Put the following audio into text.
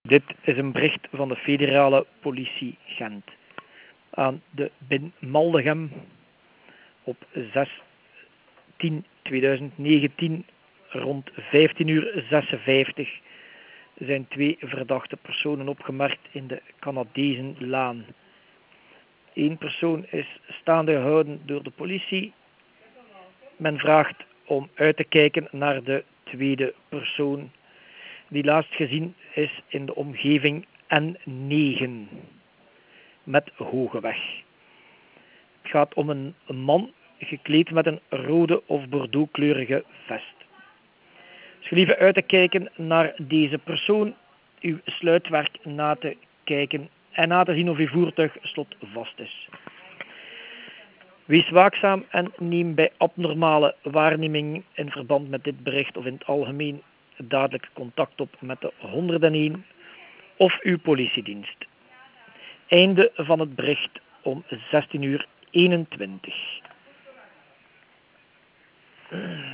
Dit is een bericht van de federale politie Gent aan de Bin Maldegem op 6/10/2019 rond 15:56 zijn twee verdachte personen opgemerkt in de Canadezenlaan. Eén persoon is staande gehouden door de politie. Men vraagt om uit te kijken naar de tweede persoon, die laatst gezien is in de omgeving N9 met Hogeweg. Het gaat om een man gekleed met een rode of bordeauxkleurige vest. Dus gelieve uit te kijken naar deze persoon, uw sluitwerk na te kijken en na te zien of uw voertuig slotvast is. Wees waakzaam en neem bij abnormale waarnemingen in verband met dit bericht of in het algemeen dadelijk contact op met de 101 of uw politiedienst. Einde van het bericht om 16:21.